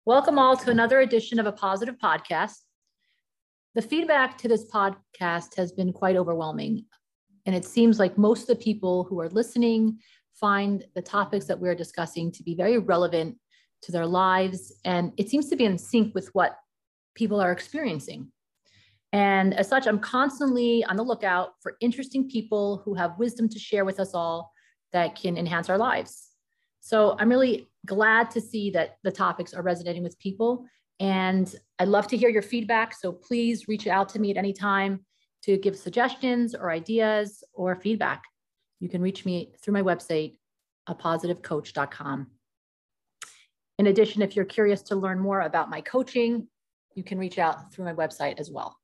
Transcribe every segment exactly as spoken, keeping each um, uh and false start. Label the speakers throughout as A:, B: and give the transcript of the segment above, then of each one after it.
A: Welcome all to another edition of A Positive Podcast. The feedback to this podcast has been quite overwhelming, and it seems like most of the people who are listening find the topics that we're discussing to be very relevant to their lives, and it seems to be in sync with what people are experiencing. And as such, I'm constantly on the lookout for interesting people who have wisdom to share with us all that can enhance our lives. So I'm really glad to see that the topics are resonating with people, and I'd love to hear your feedback. So please reach out to me at any time to give suggestions or ideas or feedback. You can reach me through my website, a positive coach dot com. In addition, if you're curious to learn more about my coaching, you can reach out through my website as well.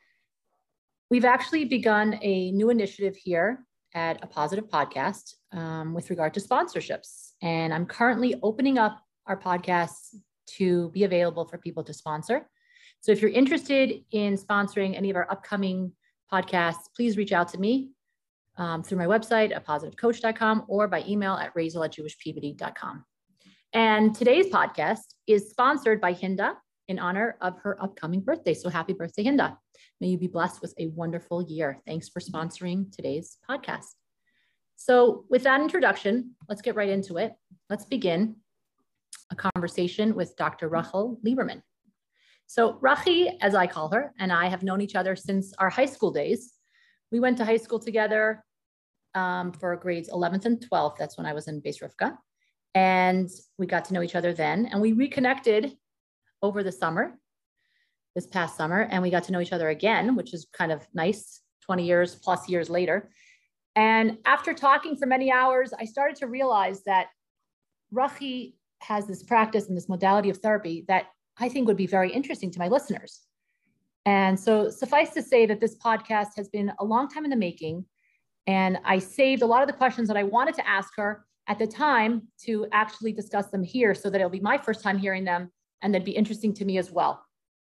A: We've actually begun a new initiative here at A Positive Podcast um, with regard to sponsorships. And I'm currently opening up our podcasts to be available for people to sponsor. So if you're interested in sponsoring any of our upcoming podcasts, please reach out to me um, through my website, a positive coach dot com, or by email at razel at jewish peabody dot com. And today's podcast is sponsored by Hinda in honor of her upcoming birthday. So happy birthday, Hinda. May you be blessed with a wonderful year. Thanks for sponsoring today's podcast. So with that introduction, let's get right into it. Let's begin a conversation with Doctor Rachel Lieberman. So Rachi, as I call her, and I have known each other since our high school days. We went to high school together um, for grades eleventh and twelfth. That's when I was in Beis Rivka. And we got to know each other then. And we reconnected over the summer, this past summer, and we got to know each other again, which is kind of nice, twenty years plus years later. And after talking for many hours, I started to realize that Rachi has this practice and this modality of therapy that I think would be very interesting to my listeners. And so suffice to say that this podcast has been a long time in the making, and I saved a lot of the questions that I wanted to ask her at the time to actually discuss them here so that it'll be my first time hearing them and they'd be interesting to me as well.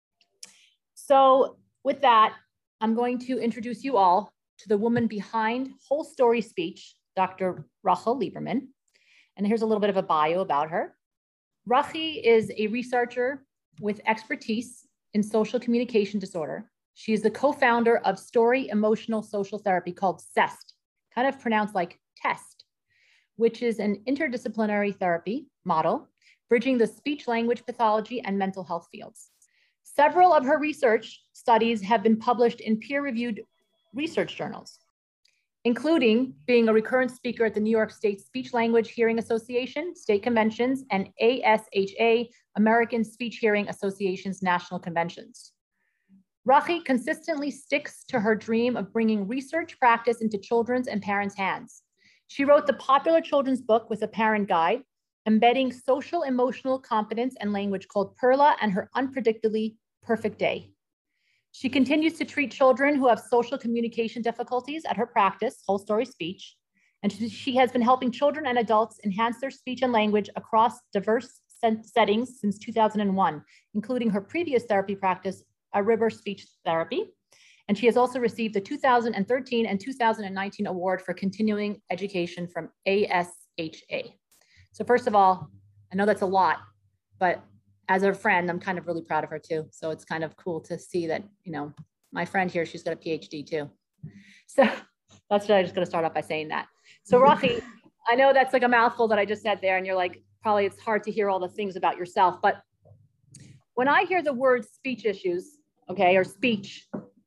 A: So with that, I'm going to introduce you all to the woman behind Whole Story Speech, Doctor Rachel Lieberman. And here's a little bit of a bio about her. Rachi is a researcher with expertise in social communication disorder. She is the co-founder of Story Emotional Social Therapy called CEST, kind of pronounced like test, which is an interdisciplinary therapy model bridging the speech-language pathology and mental health fields. Several of her research studies have been published in peer-reviewed research journals, including being a recurrent speaker at the New York State Speech Language Hearing Association, state conventions, and A S H A, American Speech Hearing Association's national conventions. Rachi consistently sticks to her dream of bringing research practice into children's and parents' hands. She wrote the popular children's book with a parent guide, embedding social emotional competence and language called Perla and Her Unpredictably Perfect Day. She continues to treat children who have social communication difficulties at her practice, Whole Story Speech, and she has been helping children and adults enhance their speech and language across diverse settings since two thousand one, including her previous therapy practice, A River Speech Therapy. And she has also received the two thousand thirteen and two thousand nineteen award for continuing education from A S H A. So first of all, I know that's a lot, but as a friend, I'm kind of really proud of her too. So it's kind of cool to see that, you know, my friend here, she's got a P H D too. So that's what I'm just going to start off by saying that. So Rachi, I know that's like a mouthful that I just said there, and you're like, probably it's hard to hear all the things about yourself. But when I hear the word speech issues, okay, or speech,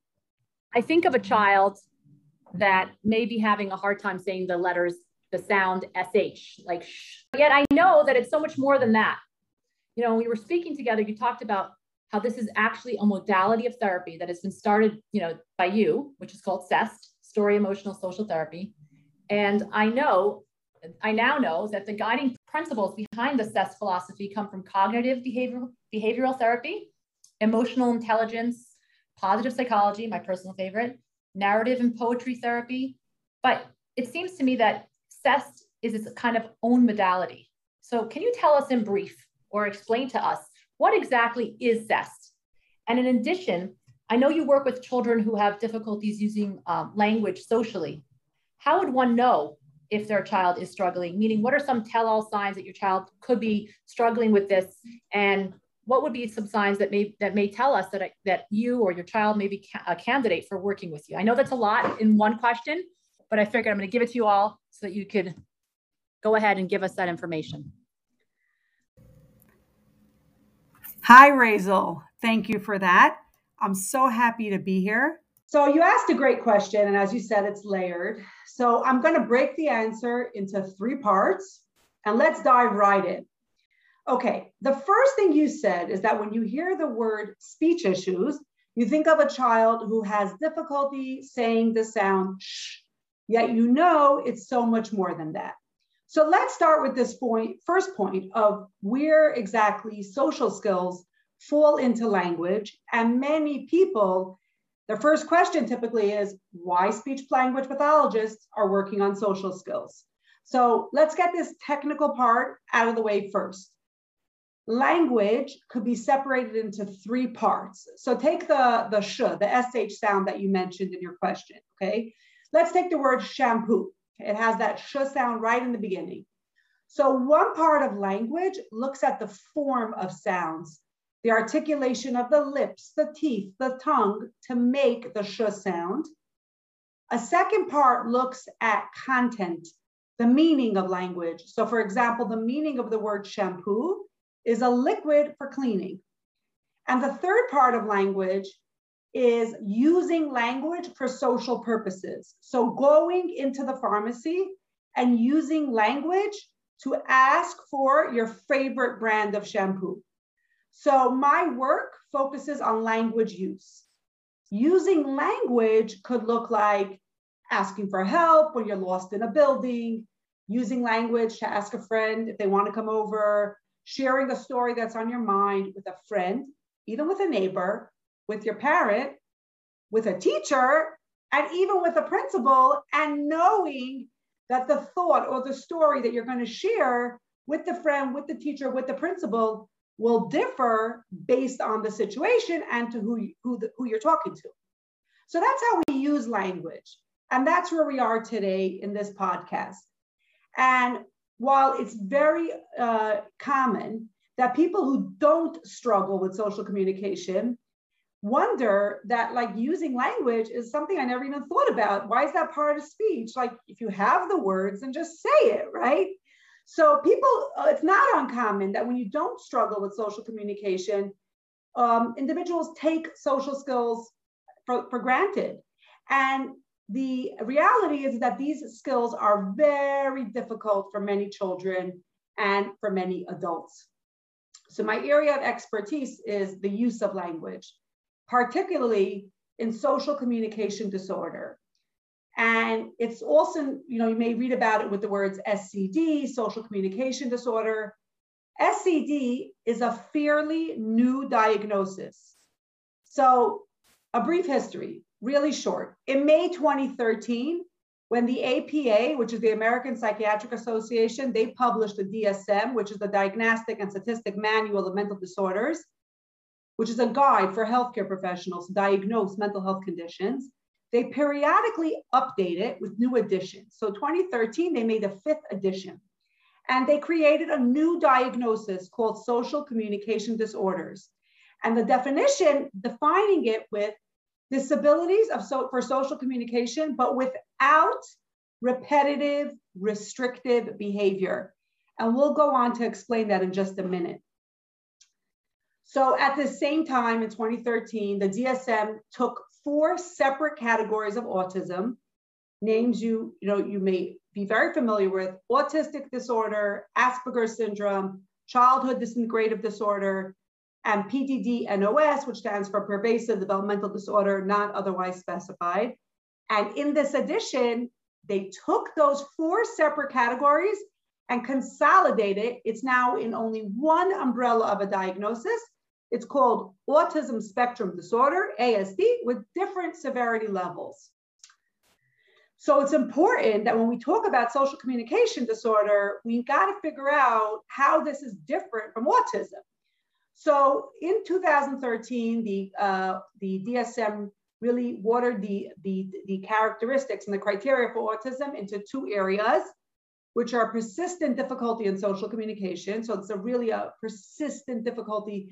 A: I think of a child that may be having a hard time saying the letters, the sound S H, like sh. Yet I know that it's so much more than that. You know, when we were speaking together, you talked about how this is actually a modality of therapy that has been started, you know, by you, which is called CEST, Story Emotional Social Therapy. And I know, I now know that the guiding principles behind the CEST philosophy come from cognitive behavioral, behavioral therapy, emotional intelligence, positive psychology, my personal favorite, narrative and poetry therapy. But it seems to me that CEST is its kind of own modality. So can you tell us in brief or explain to us what exactly is CEST? And in addition, I know you work with children who have difficulties using um, language socially. How would one know if their child is struggling? Meaning, what are some tell-all signs that your child could be struggling with this? And what would be some signs that may that may tell us that I, that you or your child may be a candidate for working with you? I know that's a lot in one question, but I figured I'm going to give it to you all so that you could go ahead and give us that information.
B: Hi, Razel. Thank you for that. I'm so happy to be here. So you asked a great question, and as you said, it's layered. So I'm going to break the answer into three parts, and let's dive right in. Okay, the first thing you said is that when you hear the word speech issues, you think of a child who has difficulty saying the sound sh, yet you know it's so much more than that. So let's start with this point, first point of where exactly social skills fall into language. And many people, their first question typically is why speech language pathologists are working on social skills. So let's get this technical part out of the way first. Language could be separated into three parts. So take the, the sh, the S H sound that you mentioned in your question, okay? Let's take the word shampoo. It has that sh sound right in the beginning. So one part of language looks at the form of sounds, the articulation of the lips, the teeth, the tongue to make the sh sound. A second part looks at content, the meaning of language. So for example, the meaning of the word shampoo is a liquid for cleaning. And the third part of language is using language for social purposes. So going into the pharmacy and using language to ask for your favorite brand of shampoo. So my work focuses on language use. Using language could look like asking for help when you're lost in a building, using language to ask a friend if they want to come over, sharing a story that's on your mind with a friend, even with a neighbor, with your parent, with a teacher, and even with a principal, and knowing that the thought or the story that you're going to share with the friend, with the teacher, with the principal will differ based on the situation and to who, who, the, who you're talking to. So that's how we use language. And that's where we are today in this podcast. And while it's very uh, common that people who don't struggle with social communication wonder that like using language is something I never even thought about. Why is that part of speech? Like if you have the words, then just say it, right? So people, uh, it's not uncommon that when you don't struggle with social communication, um, individuals take social skills for, for granted. And the reality is that these skills are very difficult for many children and for many adults. So my area of expertise is the use of language, particularly in social communication disorder. And it's also, you know, you may read about it with the words S C D, social communication disorder. S C D is a fairly new diagnosis. So a brief history, really short. In May twenty thirteen, when the A P A, which is the American Psychiatric Association, they published the D S M, which is the Diagnostic and Statistic Manual of Mental Disorders, which is a guide for healthcare professionals to diagnose mental health conditions. They periodically update it with new editions. So twenty thirteen, they made a fifth edition. And they created a new diagnosis called social communication disorders. And the definition, defining it with disabilities of so, for social communication, but without repetitive, restrictive behavior. And we'll go on to explain that in just a minute. So at the same time in twenty thirteen, the D S M took four separate categories of autism, names you, you know, you may be very familiar with: autistic disorder, Asperger's syndrome, childhood disintegrative disorder, and P D D N O S, which stands for pervasive developmental disorder, not otherwise specified. And in this edition, they took those four separate categories and consolidated. It's now in only one umbrella of a diagnosis. It's called autism spectrum disorder, A S D, with different severity levels. So it's important that when we talk about social communication disorder, we got to figure out how this is different from autism. So in two thousand thirteen, the, uh, the D S M really watered the, the, the characteristics and the criteria for autism into two areas, which are persistent difficulty in social communication. So it's a really a persistent difficulty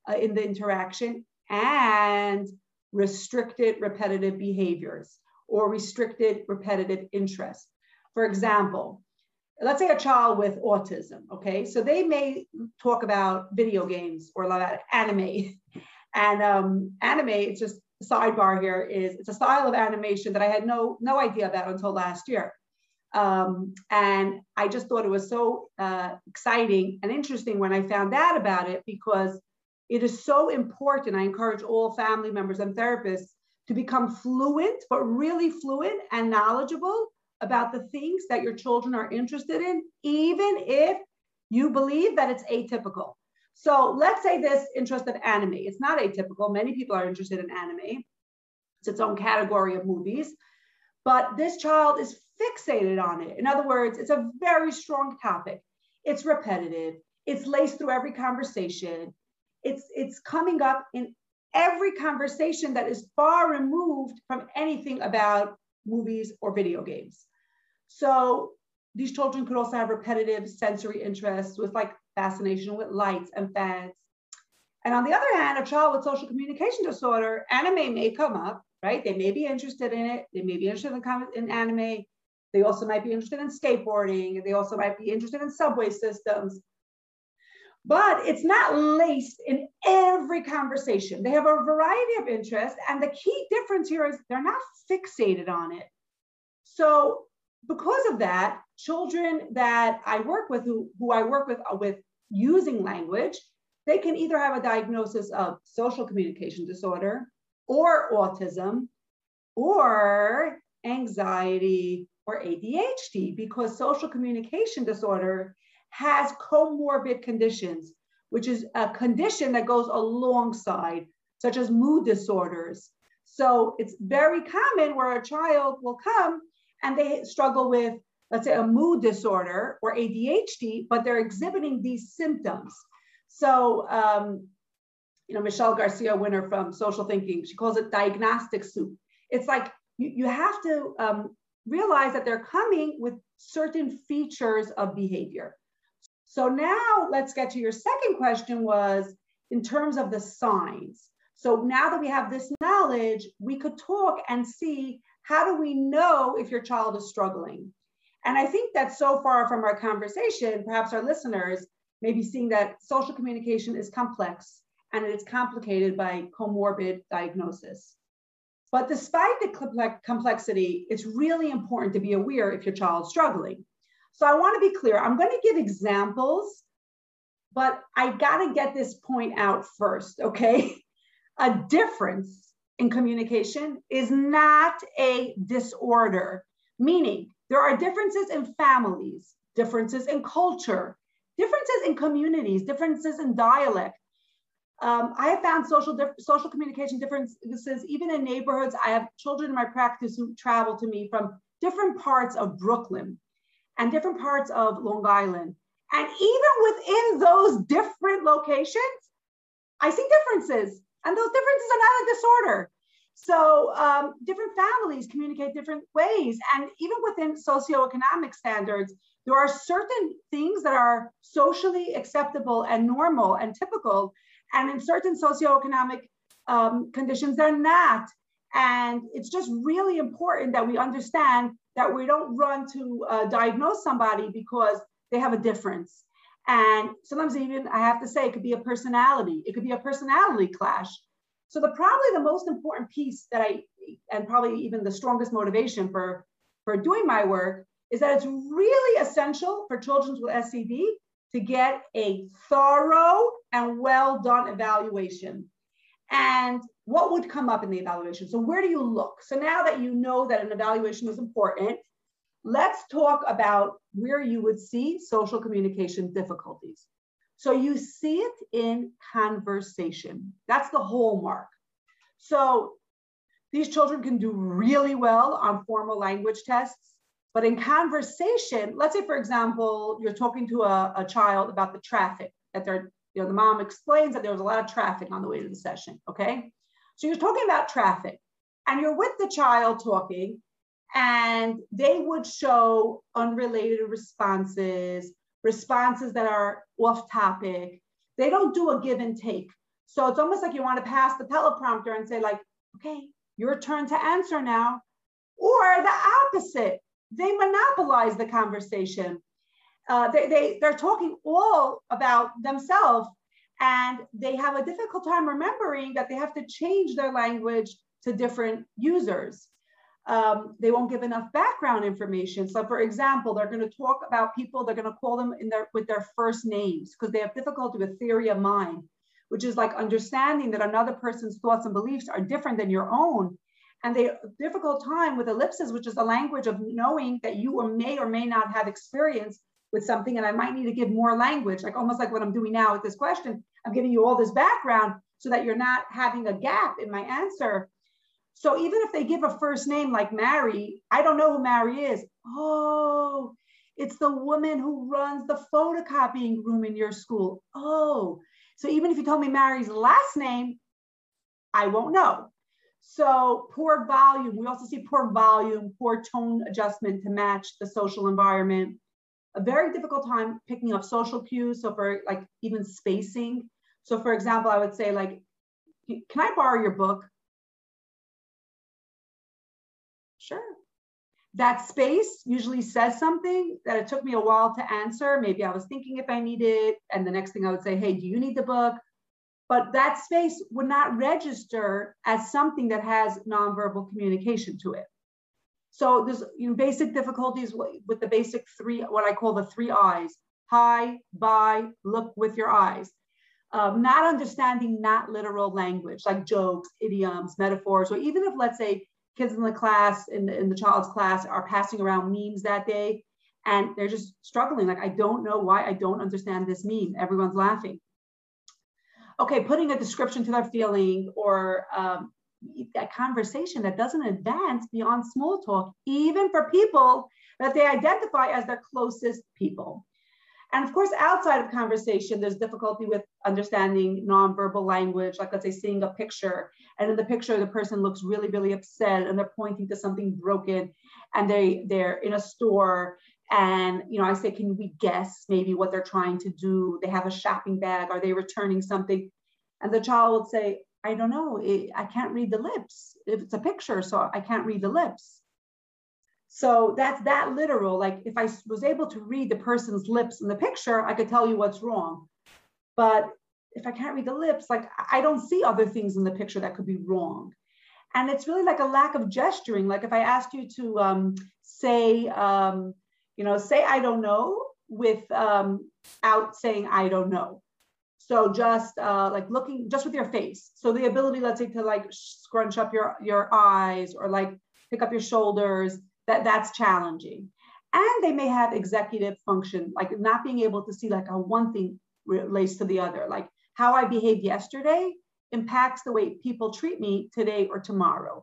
B: uh, in the interaction and restricted repetitive behaviors or restricted repetitive interests. For example, let's say a child with autism, okay? So they may talk about video games or about anime. And um, anime, it's just a sidebar here, is it's a style of animation that I had no, no idea about until last year. Um, and I just thought it was so uh, exciting and interesting when I found out about it, because it is so important. I encourage all family members and therapists to become fluent, but really fluent and knowledgeable about the things that your children are interested in, even if you believe that it's atypical. So let's say this interest in anime. It's not atypical. Many people are interested in anime. It's its own category of movies. But this child is fixated on it. In other words, it's a very strong topic. It's repetitive. It's laced through every conversation. It's, it's coming up in every conversation that is far removed from anything about movies or video games. So these children could also have repetitive sensory interests with like fascination with lights and fans. And on the other hand, a child with social communication disorder, anime may come up, right? They may be interested in it. They may be interested in, in anime. They also might be interested in skateboarding. They also might be interested in subway systems. But it's not laced in every conversation. They have a variety of interests. And the key difference here is they're not fixated on it. So because of that, children that I work with, who, who I work with, with using language, they can either have a diagnosis of social communication disorder or autism or anxiety or A D H D, because social communication disorder has comorbid conditions, which is a condition that goes alongside, such as mood disorders. So it's very common where a child will come and they struggle with, let's say, a mood disorder or A D H D, but they're exhibiting these symptoms. So, um, you know, Michelle Garcia, winner from Social Thinking, she calls it diagnostic soup. It's like you, you have to um, realize that they're coming with certain features of behavior. So now let's get to your second question, was in terms of the signs. So now that we have this knowledge, we could talk and see, how do we know if your child is struggling? And I think that so far from our conversation, perhaps our listeners may be seeing that social communication is complex and it's complicated by comorbid diagnosis. But despite the complexity, it's really important to be aware if your child's struggling. So I want to be clear, I'm going to give examples, but I got to get this point out first, okay? A difference in communication is not a disorder, meaning there are differences in families, differences in culture, differences in communities, differences in dialect. Um, I have found social, social communication differences even in neighborhoods. I have children in my practice who travel to me from different parts of Brooklyn and different parts of Long Island. And even within those different locations, I see differences. And those differences are not a disorder. So um, different families communicate different ways. And even within socioeconomic standards, there are certain things that are socially acceptable and normal and typical. And in certain socioeconomic um, conditions, they're not. And it's just really important that we understand that we don't run to uh, diagnose somebody because they have a difference. And sometimes even, I have to say, it could be a personality. It could be a personality clash. So the probably the most important piece that I, and probably even the strongest motivation for, for doing my work, is that it's really essential for children with S C D to get a thorough and well done evaluation. And what would come up in the evaluation? So where do you look? So now that you know that an evaluation is important, let's talk about where you would see social communication difficulties. So you see it in conversation. That's the hallmark. So these children can do really well on formal language tests, but in conversation, let's say, for example, you're talking to a, a child about the traffic that they're, you know, the mom explains that there was a lot of traffic on the way to the session, okay? So you're talking about traffic and you're with the child talking, and they would show unrelated responses, responses that are off topic. They don't do a give and take. So it's almost like you want to pass the teleprompter and say like, okay, your turn to answer now. Or the opposite, they monopolize the conversation. Uh, they, they, they're talking all about themselves, and they have a difficult time remembering that they have to change their language to different users. Um, they won't give enough background information. So for example, they're going to talk about people, they're going to call them in their, with their first names because they have difficulty with theory of mind, which is like understanding that another person's thoughts and beliefs are different than your own. And they have a difficult time with ellipsis, which is the language of knowing that you or may or may not have experience with something. And I might need to give more language, like almost like what I'm doing now with this question. I'm giving you all this background so that you're not having a gap in my answer. So even if they give a first name like Mary, I don't know who Mary is. Oh, it's the woman who runs the photocopying room in your school. Oh, so even if you told me Mary's last name, I won't know. So poor volume. We also see poor volume, poor tone adjustment to match the social environment. A very difficult time picking up social cues. So for like even spacing. So for example, I would say like, can I borrow your book? Sure. That space usually says something that it took me a while to answer. Maybe I was thinking if I need it. And the next thing I would say, hey, do you need the book? But that space would not register as something that has nonverbal communication to it. So there's you know, basic difficulties with the basic three, what I call the three eyes: hi, bye, look with your eyes. Um, not understanding not literal language, like jokes, idioms, metaphors, or even if, let's say, kids in the class, in the, in the child's class, are passing around memes that day, and they're just struggling. Like, I don't know why I don't understand this meme. Everyone's laughing. Okay, putting a description to their feeling, or um, a conversation that doesn't advance beyond small talk, even for people that they identify as their closest people. And of course, outside of conversation, there's difficulty with understanding nonverbal language, like let's say seeing a picture, and in the picture, the person looks really, really upset, and they're pointing to something broken, and they, they're in a store, and you know, I say, can we guess maybe what they're trying to do? They have a shopping bag, are they returning something? And the child would say, I don't know, it, I can't read the lips. If it's a picture, so I can't read the lips. So that's that literal. Like if I was able to read the person's lips in the picture, I could tell you what's wrong. But if I can't read the lips, like I don't see other things in the picture that could be wrong. And it's really like a lack of gesturing. Like if I asked you to um, say, um, you know, say I don't know with um, out saying I don't know. So just uh, like looking just with your face. So the ability, let's say, to like scrunch up your, your eyes or like pick up your shoulders, that, that's challenging. And they may have executive function, like not being able to see like how one thing relates to the other. Like how I behaved yesterday impacts the way people treat me today or tomorrow.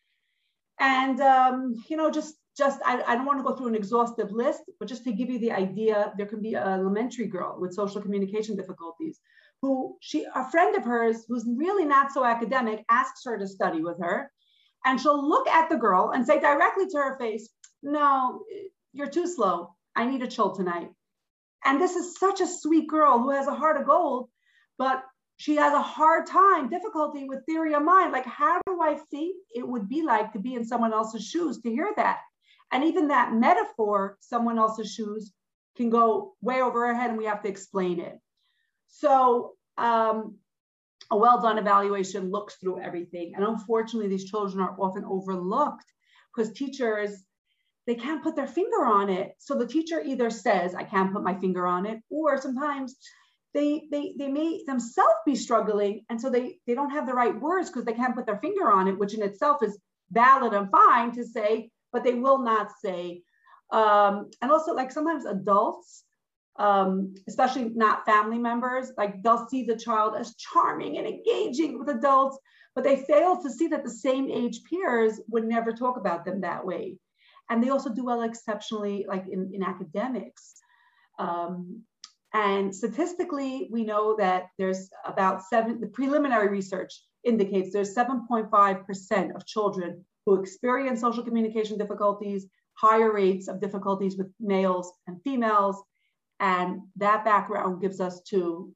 B: And, um, you know, just, just I, I don't want to go through an exhaustive list, but just to give you the idea, there can be an elementary girl with social communication difficulties who she, a friend of hers who's really not so academic asks her to study with her. And she'll look at the girl and say directly to her face, no, you're too slow. I need a chill tonight. And this is such a sweet girl who has a heart of gold, but she has a hard time, difficulty with theory of mind. Like, how do I think it would be like to be in someone else's shoes to hear that? And even that metaphor, someone else's shoes, can go way over her head and we have to explain it. So um, a well-done evaluation looks through everything. And unfortunately, these children are often overlooked because teachers, they can't put their finger on it. So the teacher either says, I can't put my finger on it, or sometimes they, they, they may themselves be struggling. And so they, they don't have the right words because they can't put their finger on it, which in itself is valid and fine to say, but they will not say. Um, and also like sometimes adults, um, especially not family members, like they'll see the child as charming and engaging with adults, but they fail to see that the same age peers would never talk about them that way. And they also do well exceptionally like in, in academics. Um, and statistically, we know that there's about seven, the preliminary research indicates there's seven point five percent of children who experience social communication difficulties, higher rates of difficulties with males and females. And that background gives us to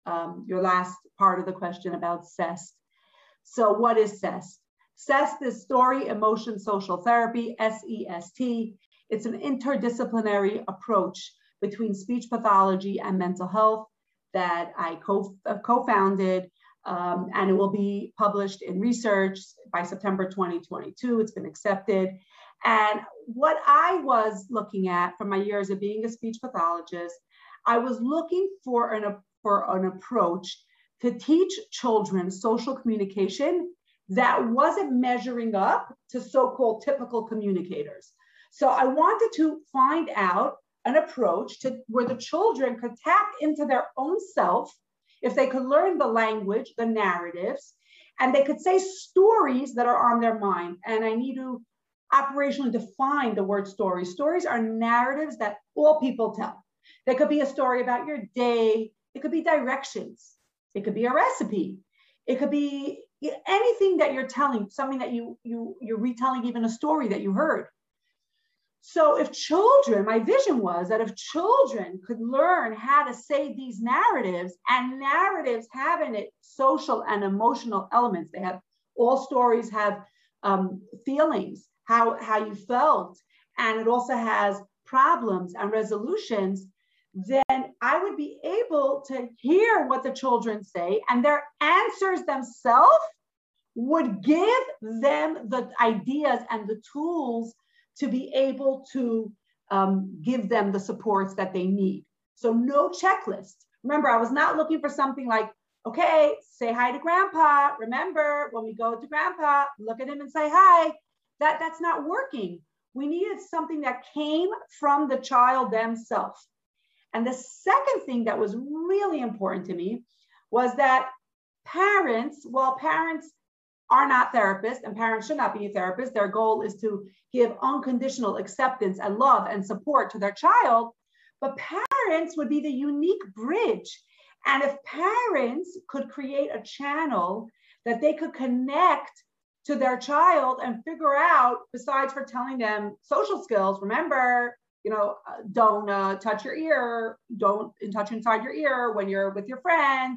B: um, your last part of the question about C E S T. So what is C E S T? C E S T is Story Emotion Social Therapy, S E S T. It's an interdisciplinary approach between speech pathology and mental health that I co- uh, co-founded, um, and it will be published in research by September twenty twenty-two. It's been accepted. And what I was looking at from my years of being a speech pathologist, I was looking for an, for an approach to teach children social communication that wasn't measuring up to so-called typical communicators. So I wanted to find out an approach to where the children could tap into their own self, if they could learn the language, the narratives, and they could say stories that are on their mind. And I need to operationally define the word story. Stories are narratives that all people tell. They could be a story about your day. It could be directions. It could be a recipe. It could be anything that you're telling, something that you, you, you're retelling, even a story that you heard. So if children, my vision was that if children could learn how to say these narratives, and narratives have in it social and emotional elements, they have, all stories have um, feelings, how, how you felt, and it also has problems and resolutions, then I would be able to hear what the children say, and their answers themselves would give them the ideas and the tools to be able to um, give them the supports that they need. So no checklist. Remember, I was not looking for something like, okay, say hi to grandpa. Remember, when we go to grandpa, look at him and say hi. That, that's not working. We needed something that came from the child themselves. And the second thing that was really important to me was that parents, well, parents are not therapists, and parents should not be a therapist. Their goal is to give unconditional acceptance and love and support to their child. But parents would be the unique bridge. And if parents could create a channel that they could connect to their child and figure out, besides for telling them social skills, remember, you know, uh, don't uh, touch your ear, don't touch inside your ear when you're with your friend.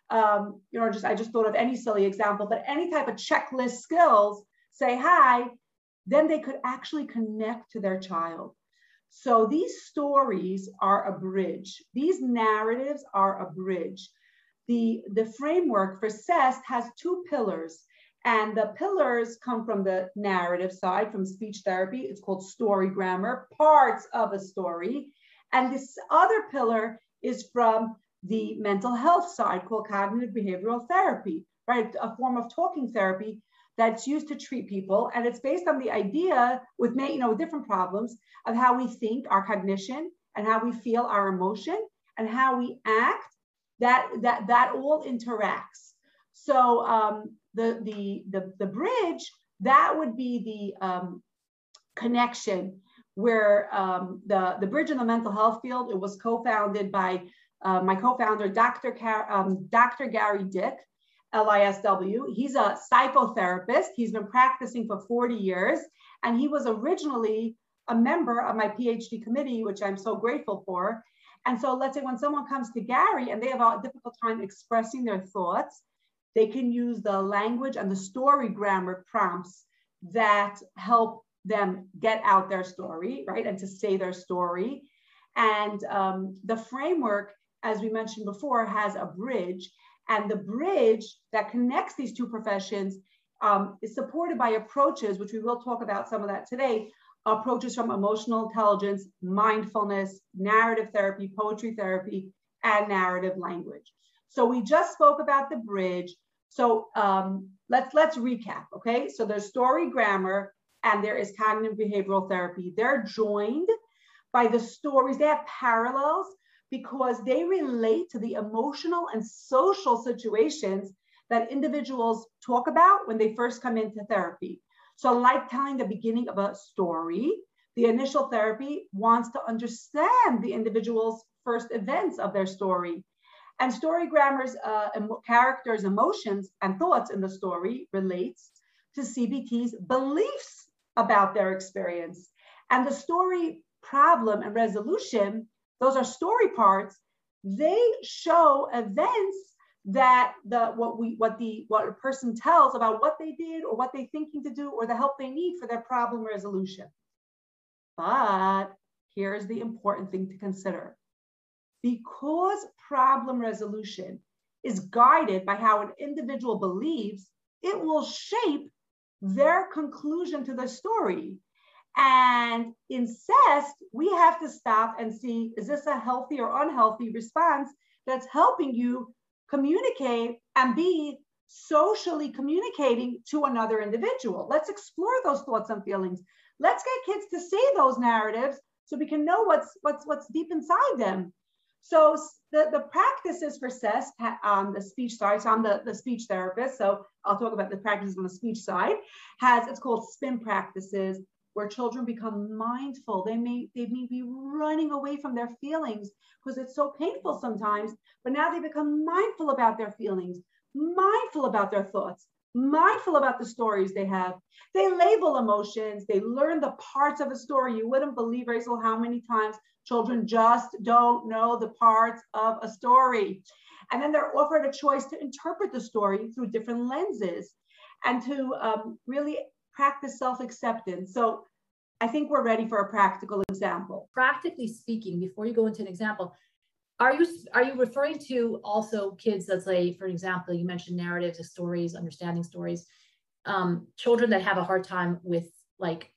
B: Um, you know, just I just thought of any silly example, but any type of checklist skills, say hi, then they could actually connect to their child. So these stories are a bridge. These narratives are a bridge. The, the framework for C E S T has two pillars, and the pillars come from the narrative side, from speech therapy. It's called story grammar, parts of a story. And this other pillar is from the mental health side, called cognitive behavioral therapy, right? A form of talking therapy that's used to treat people. And it's based on the idea with, you know, different problems of how we think, our cognition, and how we feel, our emotion, and how we act, that, that, that all interacts. So um, the, the, the, the bridge, that would be the um, connection where um, the, the bridge in the mental health field, it was co-founded by uh, my co-founder, Doctor Car um, Doctor Gary Dick, L I S W. He's a psychotherapist. He's been practicing for forty years, and he was originally a member of my PhD committee, which I'm so grateful for. And so let's say when someone comes to Gary and they have a difficult time expressing their thoughts, they can use the language and the story grammar prompts that help them get out their story, right? And to say their story. And um, the framework, as we mentioned before, has a bridge. And the bridge that connects these two professions um, is supported by approaches, which we will talk about some of that today, approaches from emotional intelligence, mindfulness, narrative therapy, poetry therapy, and narrative language. So we just spoke about the bridge. So um, let's, let's recap, okay? So there's story grammar and there is cognitive behavioral therapy. They're joined by the stories. They have parallels because they relate to the emotional and social situations that individuals talk about when they first come into therapy. So like telling the beginning of a story, the initial therapy wants to understand the individual's first events of their story. And story grammar's uh, characters, emotions, and thoughts in the story relates to C B T's beliefs about their experience. And the story problem and resolution, those are story parts they show events that the what we what the what a person tells about what they did or what they're thinking to do or the help they need for their problem resolution. But here's the important thing to consider. Because problem resolution is guided by how an individual believes, it will shape their conclusion to the story. And in C E S T, we have to stop and see, is this a healthy or unhealthy response that's helping you communicate and be socially communicating to another individual? Let's explore those thoughts and feelings. Let's get kids to say those narratives so we can know what's what's what's deep inside them. So the, the practices for C E S T, um, the speech, sorry, so I'm the, the speech therapist, so I'll talk about the practices on the speech side, has, it's called SPIN practices, where children become mindful. They may, they may be running away from their feelings because it's so painful sometimes, but now they become mindful about their feelings, mindful about their thoughts, mindful about the stories they have. They label emotions. They learn the parts of a story. You wouldn't believe, Rachel, how many times children just don't know the parts of a story. And then they're offered a choice to interpret the story through different lenses and to um, really practice self-acceptance. So I think we're ready for a practical example.
A: Practically speaking, before you go into an example, are you are you referring to also kids, let's say, for example, you mentioned narratives, stories, understanding stories, um, children that have a hard time with like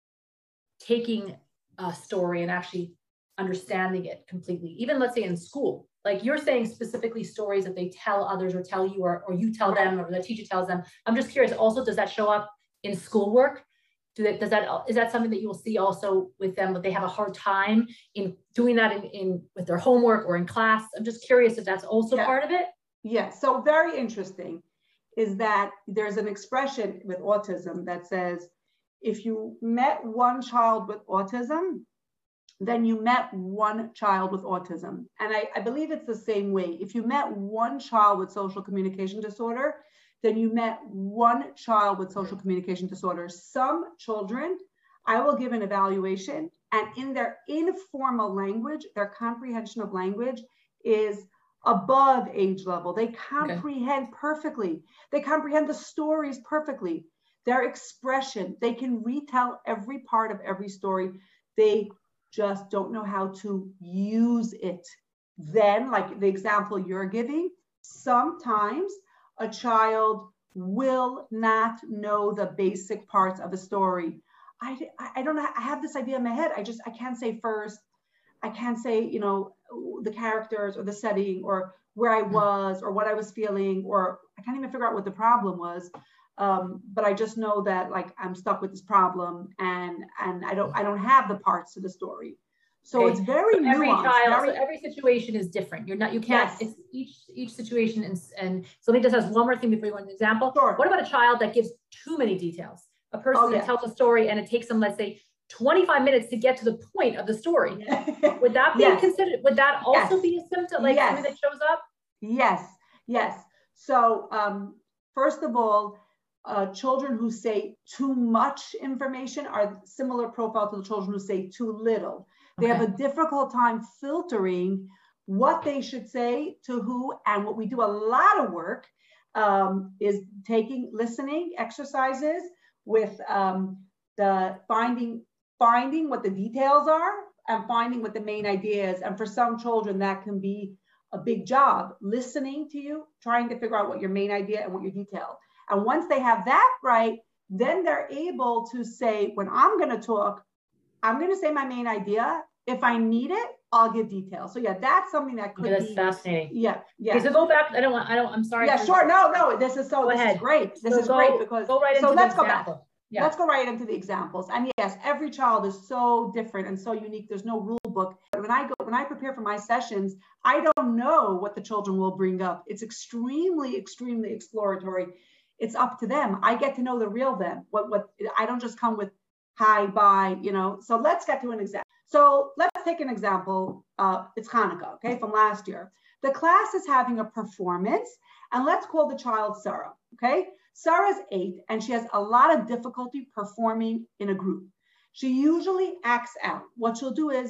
A: taking a story and actually understanding it completely, even let's say in school, like you're saying specifically stories that they tell others or tell you, or, or you tell them, or the teacher tells them. I'm just curious, also, does that show up in schoolwork? Do that, does that, is that something that you will see also with them, that they have a hard time in doing that in, in with their homework or in class? I'm just curious if that's also
B: yeah.
A: part of it.
B: Yeah, so very interesting is that there's an expression with autism that says, if you met one child with autism, then you met one child with autism. And I, I believe it's the same way. If you met one child with social communication disorder, then you met one child with social communication disorder. Some children, I will give an evaluation, and in their informal language, their comprehension of language is above age level. They comprehend okay. perfectly. They comprehend the stories perfectly. Their expression, they can retell every part of every story. They just don't know how to use it. Then, like the example you're giving, sometimes a child will not know the basic parts of a story. I, I don't know, I have this idea in my head. I just, I can't say first. I can't say, you know, the characters or the setting or where I was or what I was feeling, or I can't even figure out what the problem was. Um, but I just know that like I'm stuck with this problem, and and I don't I don't have the parts to the story. So okay. It's very so
A: every
B: nuanced.
A: Child,
B: very,
A: so every situation is different. You're not you can't.
B: Yes.
A: It's each each situation, and and so let me just ask one more thing before you go into an example.
B: Sure.
A: What about a child that gives too many details? A person
B: oh,
A: that
B: yeah.
A: tells a story and it takes them, let's say, twenty-five minutes to get to the point of the story. Would that be
B: yes.
A: considered? Would that also
B: yes.
A: be a symptom, like
B: yes.
A: something that shows up?
B: Yes. Yes. So um, first of all, uh, children who say too much information are similar profile to the children who say too little. They okay. have a difficult time filtering what they should say to who, and what we do a lot of work um, is taking listening exercises with um, the finding finding what the details are and finding what the main idea is. And for some children, that can be a big job, listening to you, trying to figure out what your main idea and what your detail. And once they have that right, then they're able to say, when I'm going to talk, I'm going to say my main idea. If I need it, I'll give details. So yeah, that's something that could
A: okay, that's
B: be
A: fascinating.
B: Yeah, yeah.
A: Okay, so go back. I don't want. I don't. I'm sorry.
B: Yeah, sure. No, no. This is so.
A: Go
B: this
A: ahead.
B: is great. This
A: so
B: is
A: go,
B: great because.
A: Go right
B: so
A: into
B: let's
A: the
B: go
A: example.
B: back.
A: Yeah.
B: Let's go right into the examples. And yes, every child is so different and so unique. There's no rule book. But when I go, when I prepare for my sessions, I don't know what the children will bring up. It's extremely, extremely exploratory. It's up to them. I get to know the real them. What, what, I don't just come with hi, bye, you know. So let's get to an example. So let's take an example. Uh, it's Hanukkah, okay, from last year. The class is having a performance, and let's call the child Sarah, okay? Sarah's eight, and she has a lot of difficulty performing in a group. She usually acts out. What she'll do is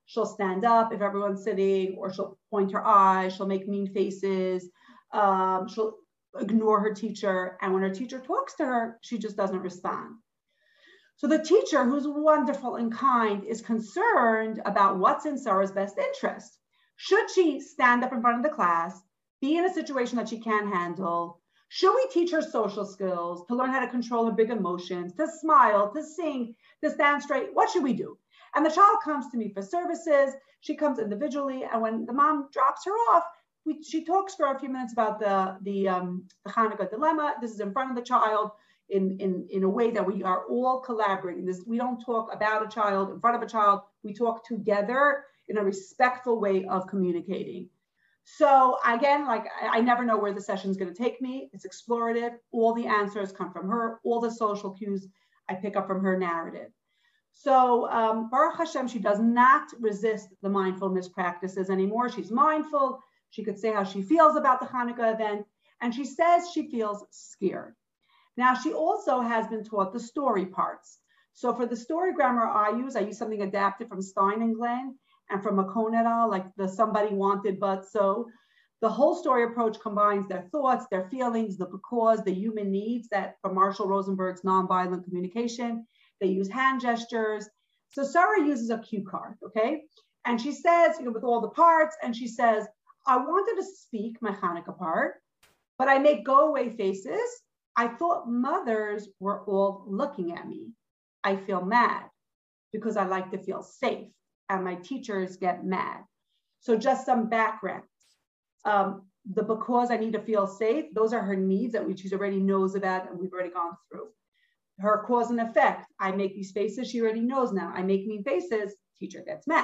B: She'll stand up if everyone's sitting, or she'll point her eyes, she'll make mean faces, um, she'll ignore her teacher. And when her teacher talks to her, she just doesn't respond. So the teacher, who's wonderful and kind, is concerned about what's in Sarah's best interest. Should she stand up in front of the class, be in a situation that she can't handle? Should we teach her social skills, to learn how to control her big emotions, to smile, to sing, to stand straight? What should we do? And the child comes to me for services. She comes individually. And when the mom drops her off, we, she talks for a few minutes about the, the, um, the Hanukkah dilemma. This is in front of the child in, in, in a way that we are all collaborating. This, we don't talk about a child in front of a child. We talk together in a respectful way of communicating. So again, like I, I never know where the session is going to take me. It's explorative. All the answers come from her. All the social cues I pick up from her narrative. So um, Baruch Hashem, she does not resist the mindfulness practices anymore. She's mindful. She could say how she feels about the Hanukkah event. And she says she feels scared. Now, she also has been taught the story parts. So for the story grammar I use, I use something adapted from Stein and Glenn and from McCone et al., like the somebody wanted but so. The whole story approach combines their thoughts, their feelings, the because, the human needs that from Marshall Rosenberg's nonviolent communication. They use hand gestures. So Sarah uses a cue card, okay? And she says, you know, with all the parts, and she says, I wanted to speak my Hanukkah part, but I make go away faces. I thought mothers were all looking at me. I feel mad because I like to feel safe, and my teachers get mad. So just some background. Um, the because I need to feel safe, those are her needs that we, she already knows about and we've already gone through. Her cause and effect, I make these faces, she already knows now. I make mean faces, teacher gets mad.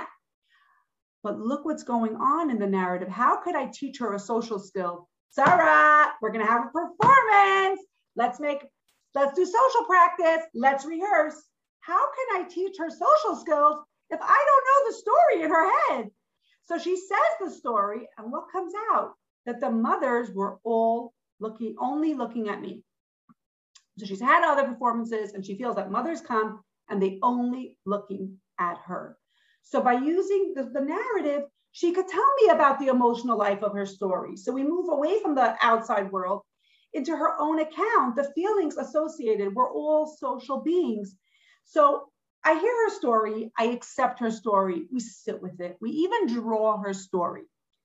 B: But look what's going on in the narrative. How could I teach her a social skill? Sarah, we're gonna have a performance. Let's make, let's do social practice. Let's rehearse. How can I teach her social skills if I don't know the story in her head? So she says the story, and what comes out? That the mothers were all looking, only looking at me. So she's had other performances and she feels that mothers come and they only looking at her. So by using the, the narrative, she could tell me about the emotional life of her story. So we move away from the outside world into her own account, the feelings associated. We're all social beings. So I hear her story, I accept her story, we sit with it, we even draw her story.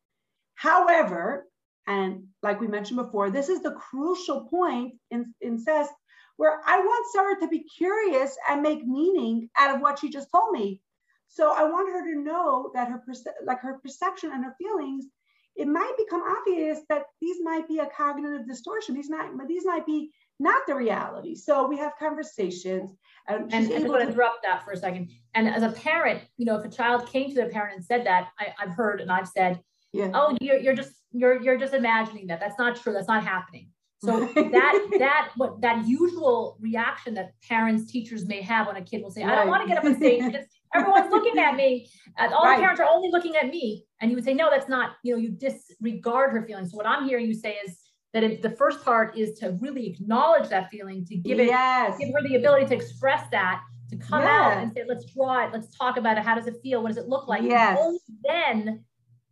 B: However, and like we mentioned before, this is the crucial point in, in C E S where I want Sarah to be curious and make meaning out of what she just told me. So I want her to know that her perce- like her perception and her feelings, it might become obvious that these might be a cognitive distortion. These might, these might be not the reality. So we have conversations. And,
A: and, and I just want to interrupt that for a second. And as a parent, you know, if a child came to their parent and said that, I, I've heard and I've said, yeah. oh, you're, you're just you're you're just imagining that. That's not true. That's not happening. So that that what that usual reaction that parents, teachers may have when a kid will say, right. I don't want to get up on stage because everyone's looking at me. And all right. the parents are only looking at me. And you would say, no, that's not, you know, you disregard her feelings. So what I'm hearing you say is that it, the first part is to really acknowledge that feeling, to give it, yes. give her the ability to express that, to come yes. out and say, let's draw it. Let's talk about it. How does it feel? What does it look like?
B: Yes.
A: And only then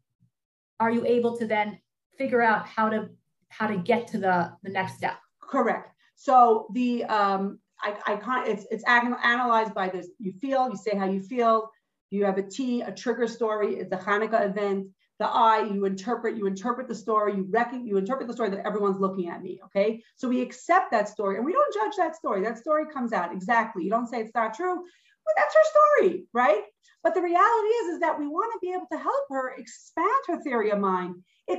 A: are you able to then figure out how to how to get to the, the next step.
B: Correct. So the um I, I can't it's it's analyzed by this. You feel, you say how you feel, you have a T, a trigger story, it's a Hanukkah event. The I, you interpret, you interpret the story, you reckon, you interpret the story that everyone's looking at me. Okay. So we accept that story and we don't judge that story. That story comes out. Exactly. You don't say it's not true. Well, that's her story, right? But the reality is, is that we want to be able to help her expand her theory of mind,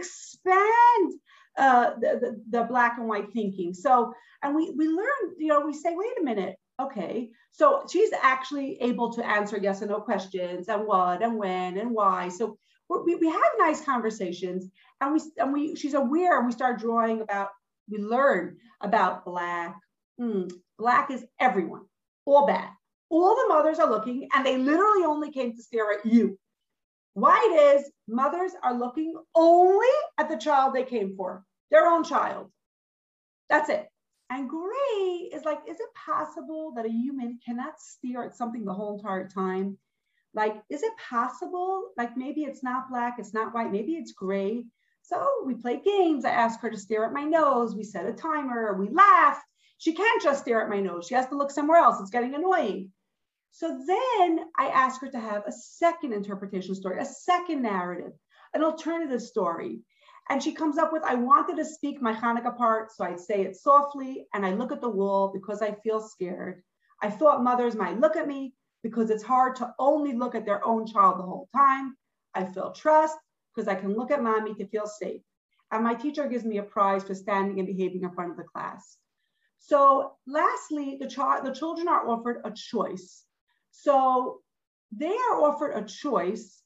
B: expand uh, the, the, the black and white thinking. So, and we, we learn, you know, we say, wait a minute, okay. So she's actually able to answer yes and no questions and what and when and why. So we, we have nice conversations and we, and we, she's aware and we start drawing about, we learn about black. Mm, black is everyone, all bad. All the mothers are looking and they literally only came to stare at you. White is mothers are looking only at the child they came for, their own child. That's it. And gray is like, is it possible that a human cannot stare at something the whole entire time? Like, is it possible? Like, maybe it's not black, it's not white, maybe it's gray. So we play games. I ask her to stare at my nose. We set a timer, we laugh. She can't just stare at my nose. She has to look somewhere else. It's getting annoying. So then I ask her to have a second interpretation story, a second narrative, an alternative story. And she comes up with, I wanted to speak my Hanukkah part, so I'd say it softly, and I look at the wall because I feel scared. I thought mothers might look at me because it's hard to only look at their own child the whole time. I feel trust because I can look at mommy to feel safe. And my teacher gives me a prize for standing and behaving in front of the class. So lastly, the, child, the children are offered a choice. So they are offered a choice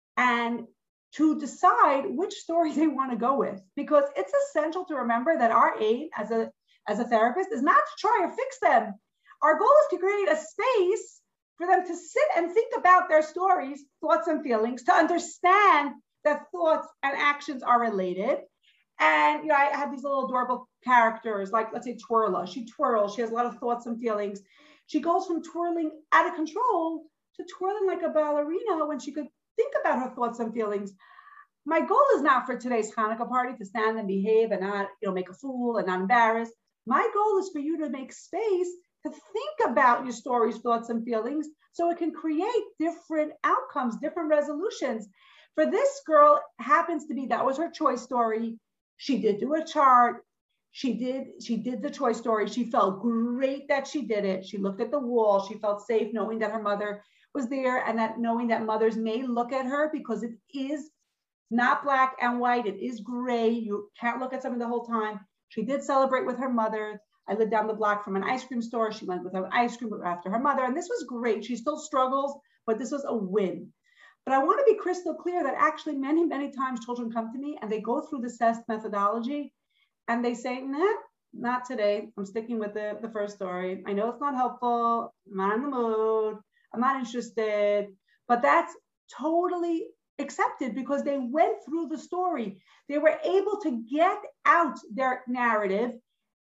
B: and to decide which story they want to go with, because it's essential to remember that our aim as a, as a therapist is not to try and fix them. Our goal is to create a space for them to sit and think about their stories, thoughts and feelings, to understand that thoughts and actions are related. And you know, I have these little adorable characters, like let's say Twirla. She twirls, she has a lot of thoughts and feelings. She goes from twirling out of control to twirling like a ballerina when she could think about her thoughts and feelings. My goal is not for today's Hanukkah party to stand and behave and not, you know, make a fool and not embarrass. My goal is for you to make space to think about your stories, thoughts, and feelings so it can create different outcomes, different resolutions. For this girl, happens to be, that was her choice story. She did do a chart. She did, she did the choice story. She felt great that she did it. She looked at the wall. She felt safe knowing that her mother was there and that knowing that mothers may look at her because it is not black and white. It is gray. You can't look at something the whole time. She did celebrate with her mother. I lived down the block from an ice cream store. She went with her ice cream after her mother. And this was great. She still struggles, but this was a win. But I want to be crystal clear that actually many, many times children come to me and they go through the C E S T methodology and they say, nah, not today. I'm sticking with the, the first story. I know it's not helpful. I'm not in the mood. I'm not interested. But that's totally accepted because they went through the story. They were able to get out their narrative,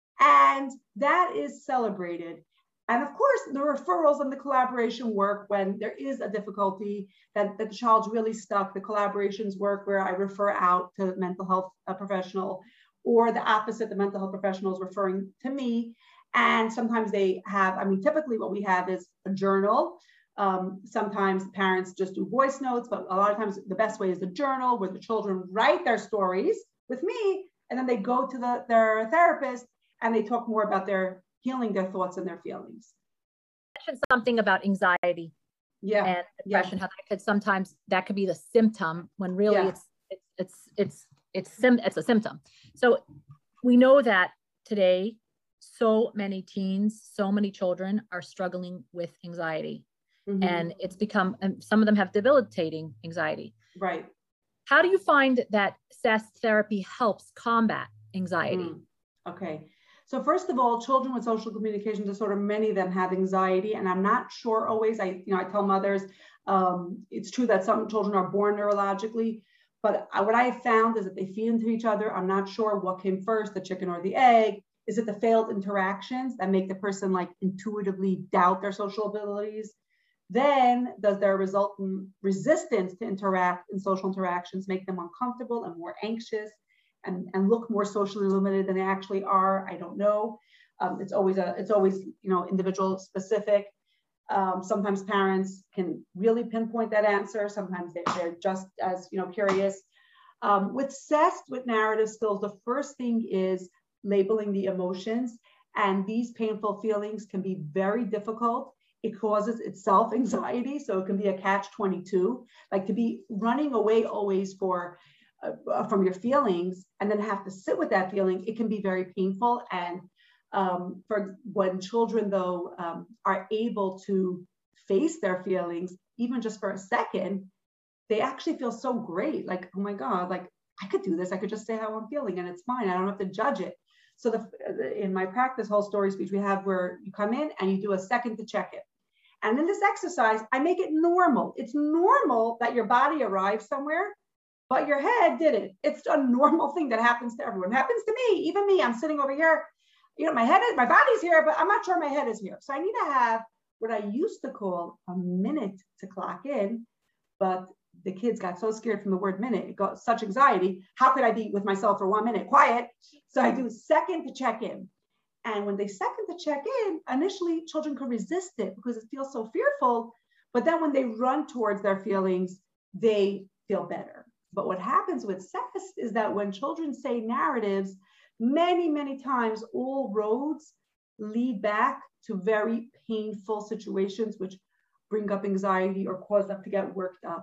B: and that is celebrated. And of course, the referrals and the collaboration work when there is a difficulty that, that the child's really stuck. The collaborations work where I refer out to a mental health a professional, or the opposite, the mental health professional is referring to me. And sometimes they have, I mean, typically what we have is a journal. Um, sometimes parents just do voice notes, but a lot of times the best way is a journal where the children write their stories with me, and then they go to the, their therapist and they talk more about their healing, their thoughts and their feelings.
A: You mentioned something about anxiety
B: yeah.
A: and depression,
B: yeah.
A: how that could sometimes, that could be the symptom when really
B: yeah.
A: it's, it's, it's, it's, it's, sim it's a symptom. So we know that today, so many teens, so many children are struggling with anxiety. Mm-hmm. And it's become, and some of them have debilitating anxiety.
B: Right.
A: How do you find that C E S T therapy helps combat anxiety?
B: Mm. Okay. So first of all, children with social communication disorder, many of them have anxiety. And I'm not sure always, I, you know, I tell mothers, um, it's true that some children are born neurologically, but what I have found is that they feed into each other. I'm not sure what came first, the chicken or the egg. Is it the failed interactions that make the person like intuitively doubt their social abilities? Then does their resultant resistance to interact in social interactions make them uncomfortable and more anxious and, and look more socially limited than they actually are? I don't know. Um, it's always a, it's always, you know, individual specific. Um, sometimes parents can really pinpoint that answer. Sometimes they, they're just as, you know, curious. Um, with C E S T, with narrative skills, the first thing is labeling the emotions. And these painful feelings can be very difficult. It causes itself anxiety. So it can be a catch twenty-two, like to be running away always for uh, from your feelings and then have to sit with that feeling. It can be very painful. And um, for when children though um, are able to face their feelings, even just for a second, they actually feel so great. Like, oh my God, like I could do this. I could just say how I'm feeling and it's fine. I don't have to judge it. So the, in my practice whole story speech we have where you come in and you do a second to check it. And in this exercise, I make it normal. It's normal that your body arrives somewhere, but your head didn't. It's a normal thing that happens to everyone. It happens to me, even me. I'm sitting over here. You know, my head is, my body's here, but I'm not sure my head is here. So I need to have what I used to call a minute to clock in, but the kids got so scared from the word minute, it got such anxiety. How could I be with myself for one minute? Quiet. So I do second to check in. And when they second to check in, initially children could resist it because it feels so fearful. But then when they run towards their feelings, they feel better. But what happens with C E S is that when children say narratives, many, many times all roads lead back to very painful situations, which bring up anxiety or cause them to get worked up.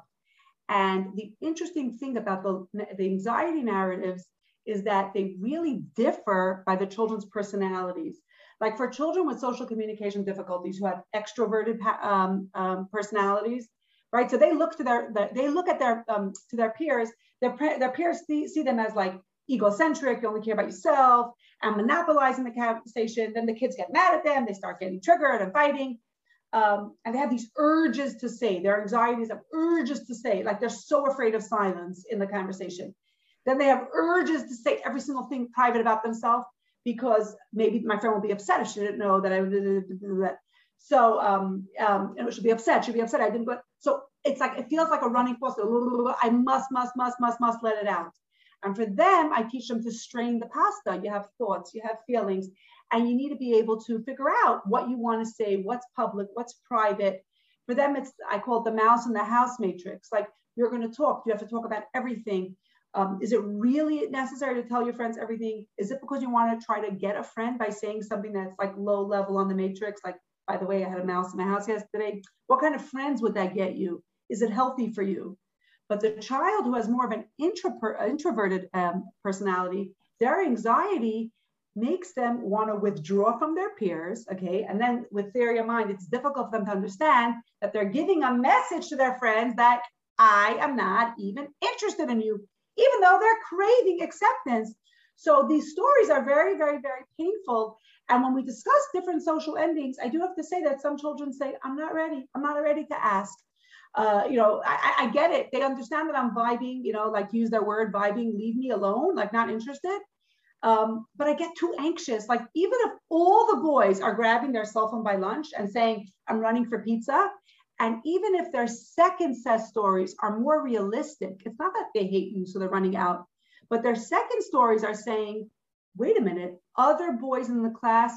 B: And the interesting thing about the, the anxiety narratives is that they really differ by the children's personalities. Like for children with social communication difficulties who have extroverted um, um, personalities, right? So they look to their, their they look at their um, to their peers. Their their peers see, see them as like egocentric. You only care about yourself and monopolizing the conversation. Then the kids get mad at them. They start getting triggered and fighting. Um, and they have these urges to say. Their anxieties have urges to say. Like they're so afraid of silence in the conversation. Then they have urges to say every single thing private about themselves because maybe my friend will be upset if she didn't know that I would do that. So, um, um, and she'll be upset. She'll be upset. I didn't go. So it's like, it feels like a running force. I must, must, must, must, must let it out. And for them, I teach them to strain the pasta. You have thoughts, you have feelings, and you need to be able to figure out what you want to say, what's public, what's private. For them, it's, I call it the mouse in the house matrix. Like you're going to talk. You have to talk about everything. Um, is it really necessary to tell your friends everything? Is it because you want to try to get a friend by saying something that's like low level on the matrix? Like, by the way, I had a mouse in my house yesterday. What kind of friends would that get you? Is it healthy for you? But the child who has more of an intro- introverted um, personality, their anxiety makes them want to withdraw from their peers, okay? And then with theory of mind, it's difficult for them to understand that they're giving a message to their friends that I am not even interested in you, even though they're craving acceptance. So these stories are very, very, very painful. And when we discuss different social endings, I do have to say that some children say, I'm not ready. I'm not ready to ask. Uh, you know, I, I get it. They understand that I'm vibing, you know, like use their word vibing, leave me alone, like not interested. Um, but I get too anxious. Like even if all the boys are grabbing their cell phone by lunch and saying, I'm running for pizza, and even if their second set stories are more realistic, it's not that they hate you, so they're running out, but their second stories are saying, wait a minute, other boys in the class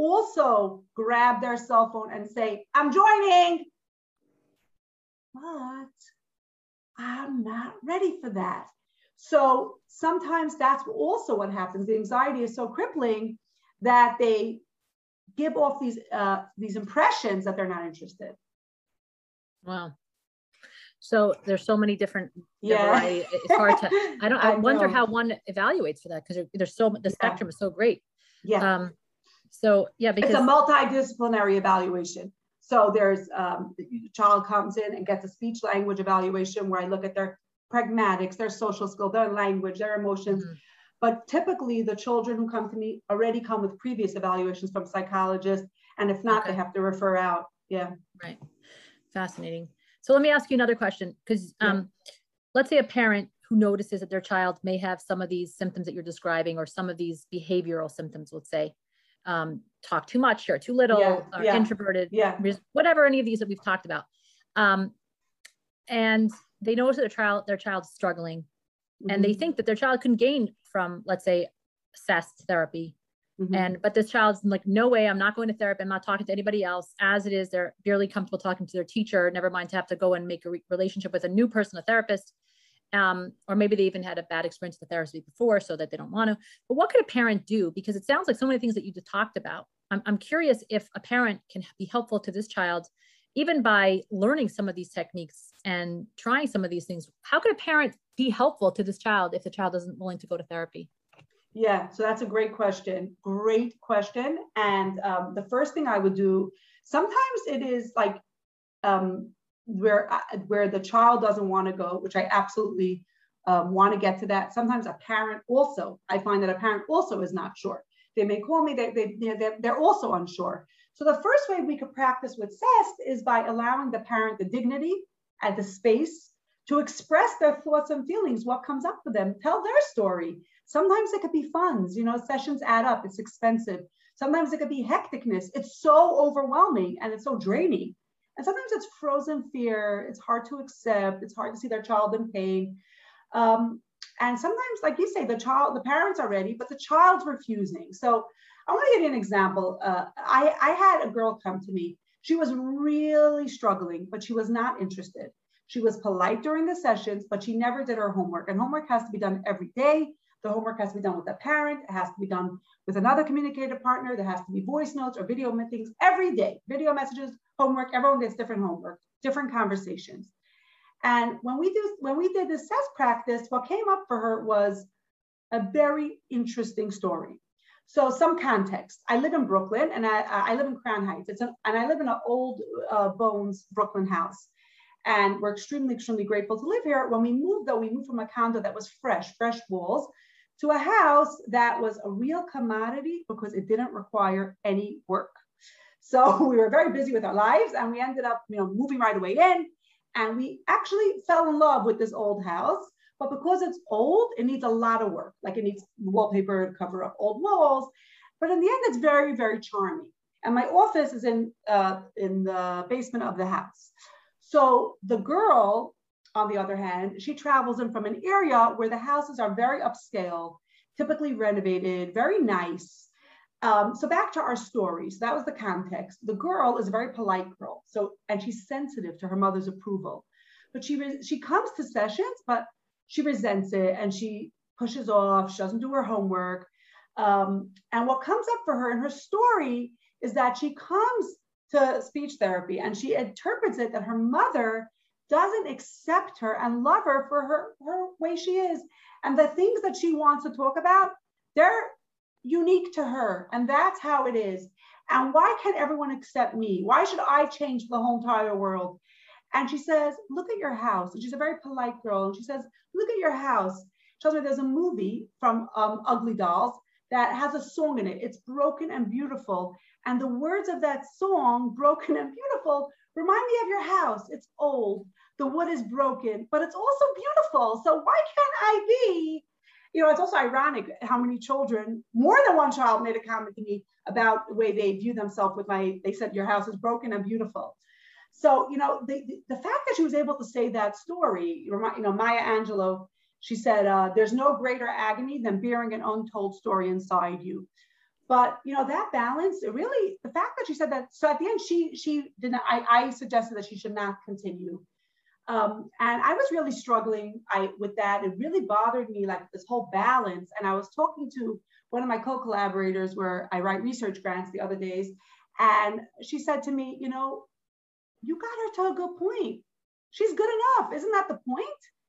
B: also grab their cell phone and say, I'm joining, but I'm not ready for that. So sometimes that's also what happens. The anxiety is so crippling that they give off these, uh, these impressions that they're not interested.
A: Wow. So there's so many different,
B: yeah.
A: variety. It's hard to, I don't, I, I wonder
B: know.
A: how one evaluates for that. Cause there, there's so, the spectrum yeah. is so great.
B: Yeah.
A: Um, so yeah, because
B: it's a multidisciplinary evaluation. So there's, um, the child comes in and gets a speech language evaluation where I look at their pragmatics, their social skill, their language, their emotions. Mm-hmm. But typically the children who come to me already come with previous evaluations from psychologists. And if not, okay. they have to refer out. Yeah.
A: Right. Fascinating. So let me ask you another question, because um, yeah. let's say a parent who notices that their child may have some of these symptoms that you're describing, or some of these behavioral symptoms, let's say, um, talk too much or too little,
B: yeah.
A: or
B: yeah.
A: introverted,
B: yeah.
A: whatever, any of these that we've talked about. Um, and they notice that their child, their child's struggling, mm-hmm. and they think that their child can gain from, let's say, C E S therapy. Mm-hmm. And, but this child's like, no way, I'm not going to therapy. I'm not talking to anybody else. As it is, they're barely comfortable talking to their teacher, never mind to have to go and make a re- relationship with a new person, a therapist. Um, or maybe they even had a bad experience with the therapist before, so that they don't want to. But what could a parent do? Because it sounds like so many things that you just talked about. I'm, I'm curious if a parent can be helpful to this child, even by learning some of these techniques and trying some of these things. How could a parent be helpful to this child if the child isn't willing to go to therapy?
B: Yeah, so that's a great question. Great question. And um, the first thing I would do, sometimes it is like um, where, where the child doesn't want to go, which I absolutely um, want to get to that. Sometimes a parent also, I find that a parent also is not sure. They may call me, they, they, they're, they're also unsure. So the first way we could practice with C E S is by allowing the parent the dignity and the space to express their thoughts and feelings, what comes up for them, tell their story. Sometimes it could be funds, you know, sessions add up, it's expensive. Sometimes it could be hecticness. It's so overwhelming and it's so draining. And sometimes it's frozen fear. It's hard to accept. It's hard to see their child in pain. Um, and sometimes, like you say, the child, the parents are ready, but the child's refusing. So I want to give you an example. Uh, I, I had a girl come to me. She was really struggling, but she was not interested. She was polite during the sessions, but she never did her homework. And homework has to be done every day. The homework has to be done with a parent. It has to be done with another communicative partner. There has to be voice notes or video things every day, video messages, homework. Everyone gets different homework, different conversations. And when we do, when we did this C E S practice, what came up for her was a very interesting story. So some context. I live in Brooklyn, and I, I live in Crown Heights. It's an, and I live in an old uh, bones Brooklyn house. And we're extremely, extremely grateful to live here. When we moved, though, we moved from a condo that was fresh, fresh walls, to a house that was a real commodity because it didn't require any work. So we were very busy with our lives, and we ended up, you know, moving right away in. And we actually fell in love with this old house. But because it's old, it needs a lot of work. Like it needs wallpaper to cover up old walls. But in the end, it's very, very charming. And my office is in, uh, in the basement of the house. So the girl, on the other hand, she travels in from an area where the houses are very upscale, typically renovated, very nice. Um, so back to our story. So that was the context. The girl is a very polite girl. So, and she's sensitive to her mother's approval. But she, she comes to sessions, but she resents it and she pushes off. She doesn't do her homework. Um, and what comes up for her in her story is that she comes to speech therapy and she interprets it that her mother doesn't accept her and love her for her, her way she is. And the things that she wants to talk about, they're unique to her. And that's how it is. And why can't everyone accept me? Why should I change the whole entire world? And she says, look at your house. And she's a very polite girl. And she says, look at your house. She tells me there's a movie from um, Ugly Dolls that has a song in it. It's Broken and Beautiful. And the words of that song, Broken and Beautiful, remind me of your house. It's old. The wood is broken, but it's also beautiful. So why can't I be? You know, it's also ironic how many children, more than one child made a comment to me about the way they view themselves with my, they said, your house is broken and beautiful. So, you know, the, the, the fact that she was able to say that story, you know, Maya Angelou, she said, uh, there's no greater agony than bearing an untold story inside you. But, you know, that balance, it really, the fact that she said that, so at the end, she, she didn't, I, I suggested that she should not continue. Um, and I was really struggling I, with that. It really bothered me, like this whole balance. And I was talking to one of my co-collaborators where I write research grants the other days. And she said to me, you know, you got her to a good point. She's good enough. Isn't that the point?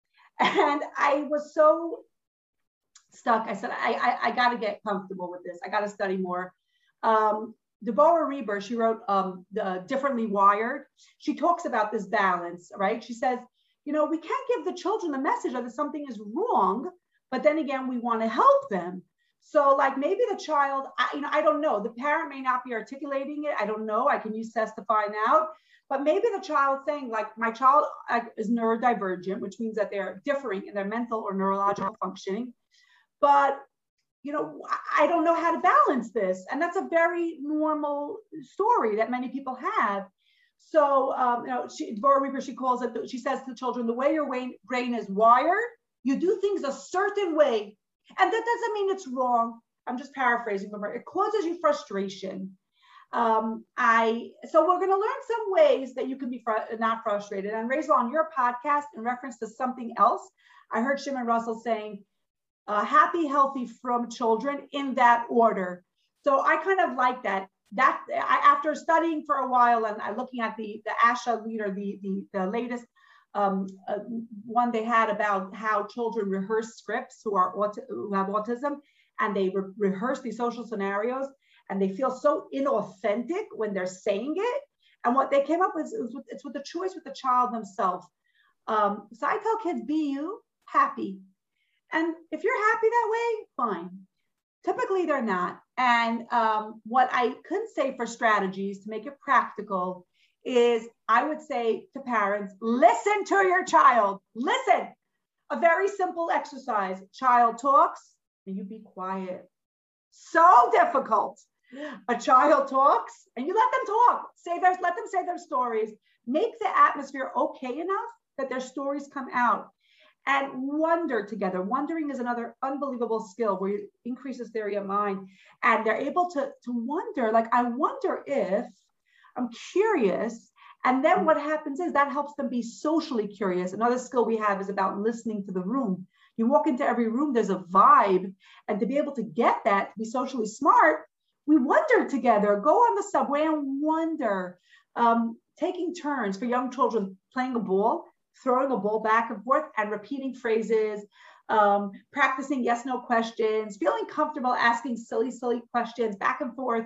B: And I was so stuck. I said, I, I, I got to get comfortable with this. I got to study more. Um, Deborah Reber, she wrote um, the Differently Wired. She talks about this balance, right? She says, you know, we can't give the children the message that something is wrong, but then again, we want to help them. So like maybe the child, I, you know, I don't know. The parent may not be articulating it. I don't know. I can use C E S to find out. But maybe the child saying like, my child is neurodivergent, which means that they're differing in their mental or neurological functioning. But you know, I don't know how to balance this. And that's a very normal story that many people have. So, um, you know, she, Deborah Reber, she calls it, she says to children, the way your brain is wired, you do things a certain way. And that doesn't mean it's wrong. I'm just paraphrasing from her. It causes you frustration. Um, I, so we're going to learn some ways that you can be fr- not frustrated. And Razel, on your podcast, in reference to something else, I heard Shimon Russell saying, Uh, happy, healthy, from children in that order. So I kind of like that. That I, after studying for a while and I looking at the the ASHA leader, the the, the latest um, uh, one they had about how children rehearse scripts who are who have autism, and they re- rehearse these social scenarios, and they feel so inauthentic when they're saying it. And what they came up with is with, it's with the choice with the child themselves. Um, so I tell kids, be you, happy. And if you're happy that way, fine. Typically, they're not. And um, what I could say for strategies to make it practical is I would say to parents, listen to your child. Listen. A very simple exercise. Child talks and you be quiet. So difficult. A child talks and you let them talk, say their, let them say their stories, make the atmosphere okay enough that their stories come out, and wonder together. Wondering is another unbelievable skill where it increases theory of mind, and they're able to, to wonder, like, I wonder if, I'm curious. And then what happens is that helps them be socially curious. Another skill we have is about listening to the room. You walk into every room, there's a vibe. And to be able to get that, to be socially smart, we wonder together, go on the subway and wonder. Um, taking turns for young children, playing a ball, throwing a ball back and forth and repeating phrases, um, practicing yes, no questions, feeling comfortable asking silly, silly questions back and forth.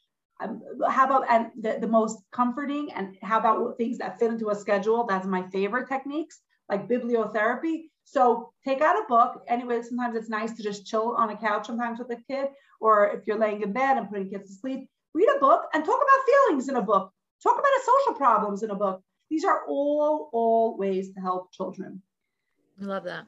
B: Um, how about, and the, the most comforting, and how about things that fit into a schedule? That's my favorite techniques, like bibliotherapy. So take out a book. Anyway, sometimes it's nice to just chill on a couch sometimes with a kid, or if you're laying in bed and putting kids to sleep, read a book and talk about feelings in a book. Talk about the social problems in a book. These are all, all ways to help children.
A: I love that.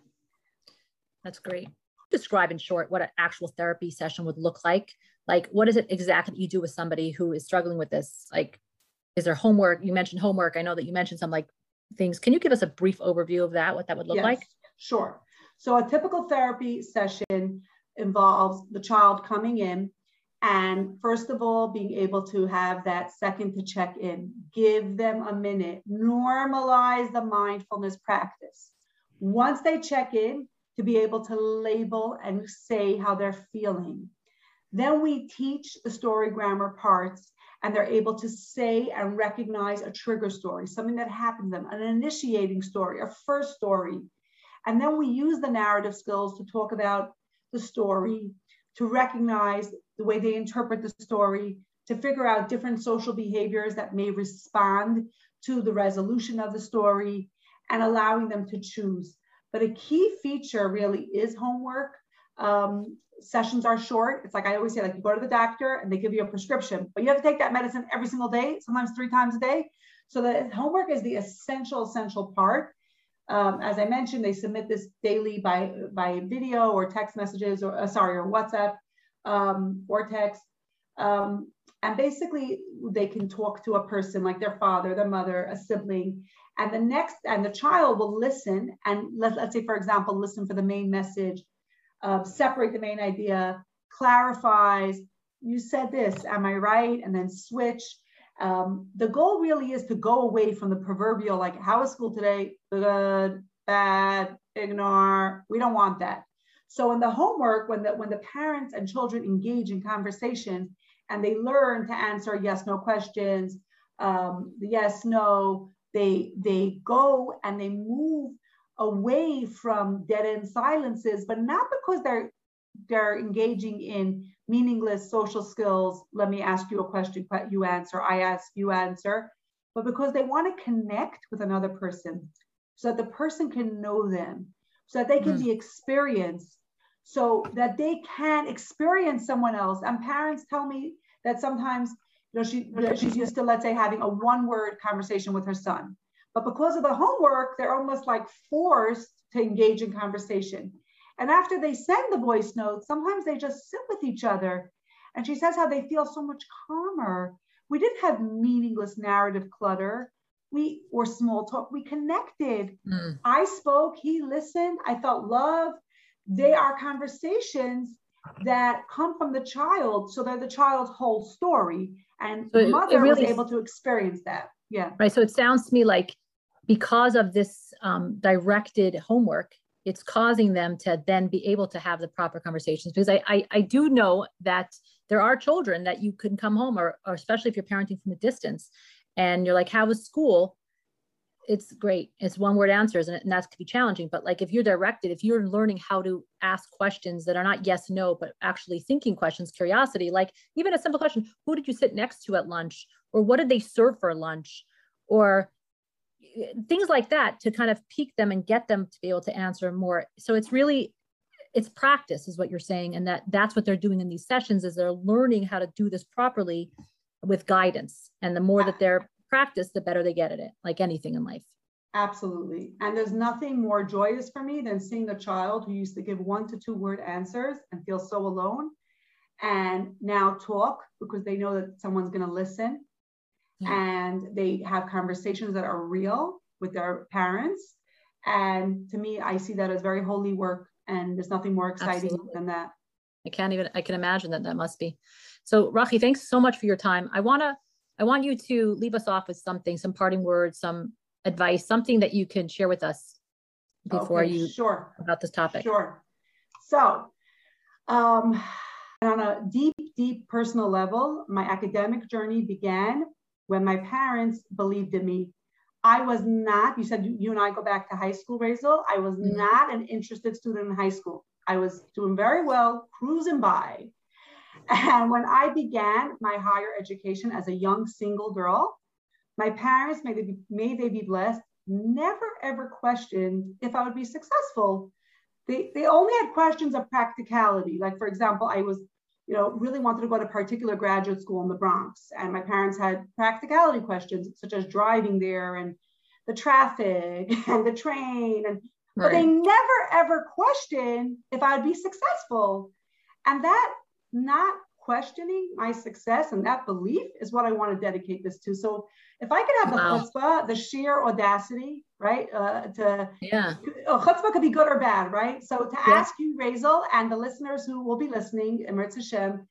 A: That's great. Describe in short what an actual therapy session would look like. Like, what is it exactly that you do with somebody who is struggling with this? Like, is there homework? You mentioned homework. I know that you mentioned some like things. Can you give us a brief overview of that, what that would look
B: yes,
A: like?
B: Sure. So a typical therapy session involves the child coming in and, first of all, being able to have that second to check in, give them a minute, normalize the mindfulness practice. Once they check in, to be able to label and say how they're feeling. Then we teach the story grammar parts, and they're able to say and recognize a trigger story, something that happened to them, an initiating story, a first story. And then we use the narrative skills to talk about the story, to recognize the way they interpret the story, to figure out different social behaviors that may respond to the resolution of the story, and allowing them to choose. But a key feature really is homework. Um, sessions are short. It's like I always say, like, you go to the doctor and they give you a prescription, but you have to take that medicine every single day, sometimes three times a day. So the homework is the essential, essential part. Um, as I mentioned, they submit this daily by, by video or text messages, or uh, sorry, or WhatsApp um, or text. Um, and basically they can talk to a person like their father, their mother, a sibling, and the next, and the child will listen. And let, let's say, for example, listen for the main message, uh, separate the main idea, clarifies, you said this, am I right? And then switch. Um, the goal really is to go away from the proverbial, like, how was school today? Good, bad, ignore. We don't want that. So in the homework, when the, when the parents and children engage in conversations and they learn to answer yes, no questions, um, the yes, no, they, they go and they move away from dead end silences, but not because they're, they're engaging in meaningless social skills. Let me ask you a question, you answer, I ask, you answer, but because they want to connect with another person so that the person can know them, so that they can mm. be experienced, so that they can experience someone else. And parents tell me that sometimes, you know, she, she's used to, let's say, having a one word conversation with her son, but because of the homework, they're almost like forced to engage in conversation. And after they send the voice notes, sometimes they just sit with each other. And she says how they feel so much calmer. We didn't have meaningless narrative clutter. We, or small talk, we connected. Mm. I spoke, he listened, I felt love. They are conversations that come from the child. So they're the child's whole story. And so the mother really was able to experience that. Yeah.
A: Right. So it sounds to me like because of this um, directed homework, it's causing them to then be able to have the proper conversations. Because I, I, I do know that there are children that you can come home, or, or especially if you're parenting from a distance and you're like, how was school? It's great. It's one word answers, and, and that could be challenging. But like, if you're directed, if you're learning how to ask questions that are not yes, no, but actually thinking questions, curiosity, like even a simple question, who did you sit next to at lunch? Or what did they serve for lunch? Or things like that, to kind of pique them and get them to be able to answer more. So it's really, it's practice is what you're saying. And that that's what they're doing in these sessions, is they're learning how to do this properly with guidance. And the more that they're practiced, the better they get at it, like anything in life.
B: Absolutely. And there's nothing more joyous for me than seeing a child who used to give one to two word answers and feel so alone. and now talk because they know that someone's going to listen. Yeah. And they have conversations that are real with their parents. And to me, I see that as very holy work, and there's nothing more exciting Absolutely. Than that.
A: I can't even, I can imagine that that must be. So Rachi, thanks so much for your time. I want to, I want you to leave us off with something, some parting words, some advice, something that you can share with us before
B: okay,
A: you,
B: sure.
A: about this topic.
B: Sure. So, um, on a deep, deep personal level, my academic journey began when my parents believed in me. I was not, you said you and I go back to high school, Raizel. I was mm-hmm. not an interested student in high school. I was doing very well, cruising by. And when I began my higher education as a young single girl, my parents, may they be, may they be blessed, never ever questioned if I would be successful. They, they only had questions of practicality. Like, for example, I was, you know, really wanted to go to a particular graduate school in the Bronx. And my parents had practicality questions, such as driving there and the traffic and the train. And right. But they never, ever questioned if I'd be successful. And that not questioning my success and that belief is what I want to dedicate this to. So if I could have wow. the chutzpah, the sheer audacity, right? Uh, to yeah, chutzpah could be good or bad, right? So to yeah. ask you, Raizel, and the listeners who will be listening, Emertz Hashem,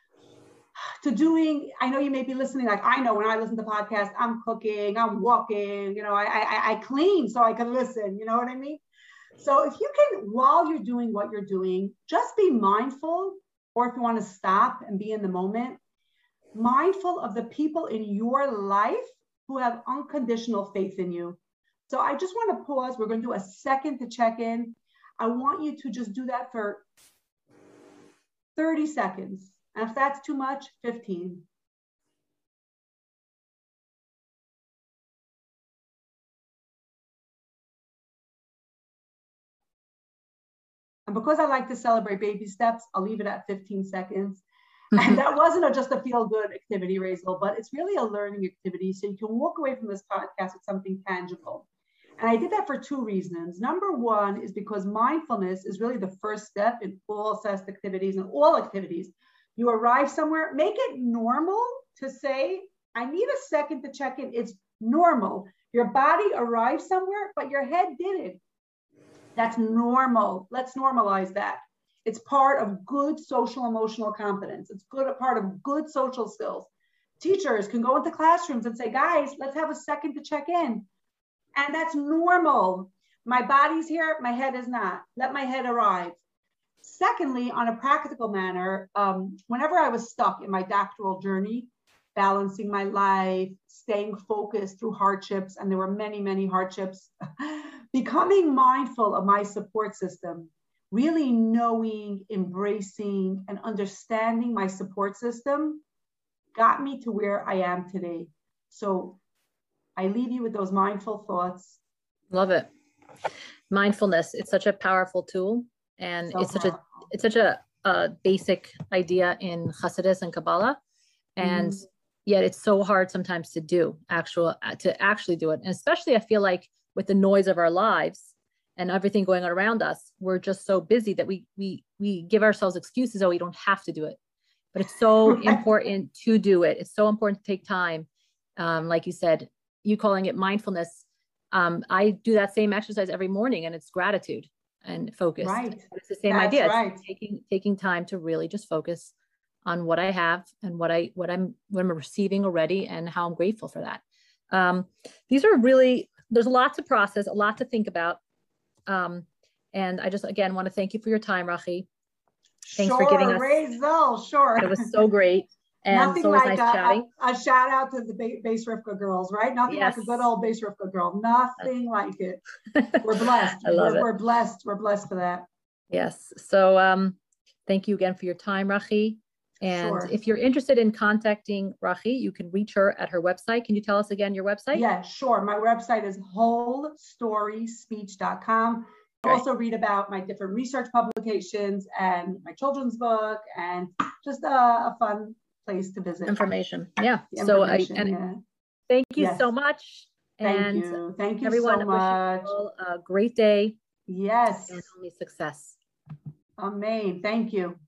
B: to doing, I know you may be listening, like I know when I listen to podcasts, I'm cooking, I'm walking, you know, I, I, I clean so I can listen, you know what I mean? So if you can, while you're doing what you're doing, just be mindful, or if you want to stop and be in the moment, mindful of the people in your life who have unconditional faith in you. So I just want to pause. We're going to do a second to check in. I want you to just do that for thirty seconds. And if that's too much, fifteen. And because I like to celebrate baby steps, I'll leave it at fifteen seconds. And that wasn't a, just a feel-good activity, Raizel, but it's really a learning activity. So you can walk away from this podcast with something tangible. And I did that for two reasons. Number one is because mindfulness is really the first step in all S E S T activities and all activities. You arrive somewhere, make it normal to say, I need a second to check in. It's normal. Your body arrived somewhere, but your head didn't. That's normal. Let's normalize that. It's part of good social emotional competence. It's good, a part of good social skills. Teachers can go into classrooms and say, guys, let's have a second to check in. And that's normal. My body's here, my head is not. Let my head arrive. Secondly, on a practical manner, um, whenever I was stuck in my doctoral journey, balancing my life, staying focused through hardships, and there were many, many hardships, becoming mindful of my support system, really knowing, embracing, and understanding my support system got me to where I am today. So I leave you with those mindful thoughts.
A: Love it. Mindfulness, it's such a powerful tool. And so it's such powerful. a it's such a, a basic idea in Hasidus and Kabbalah. And mm-hmm. yet it's so hard sometimes to do, actual, to actually do it. And especially I feel like with the noise of our lives and everything going on around us, we're just so busy that we we we give ourselves excuses, oh, we don't have to do it. But it's so right. important to do it. It's so important to take time. Um, like you said, you calling it mindfulness. Um, I do that same exercise every morning, and it's gratitude and focus.
B: Right.
A: It's the same
B: That's
A: idea.
B: Right.
A: It's taking taking time to really just focus on what I have and what I what I'm what I'm receiving already, and how I'm grateful for that. Um, these are really, there's a lot to process, a lot to think about. Um, and I just, again, want to thank you for your time, Rachi. Thanks
B: sure,
A: for giving us.
B: Raizel, sure.
A: It was so great. And
B: Nothing
A: it's always
B: like
A: nice
B: a,
A: chatting.
B: A, a shout out to the Beis Rivka girls, right? Nothing
A: yes.
B: like a good old Beis Rivka girl. Nothing like it. We're blessed.
A: I love
B: we're,
A: it.
B: We're blessed. We're blessed for that.
A: Yes. So um, thank you again for your time, Rachi. And
B: sure.
A: if you're interested in contacting Rachi, you can reach her at her website. Can you tell us again your website?
B: Yeah, sure. My website is whole story speech dot com.
A: Right.
B: Also read about my different research publications and my children's book, and just a, a fun place to visit.
A: Information. Yeah.
B: The
A: so
B: information,
A: I and
B: yeah.
A: thank you
B: yes.
A: so much.
B: Thank
A: and
B: you. Thank you
A: everyone,
B: so much.
A: You a great day.
B: Yes.
A: And only success.
B: Amen. Thank you.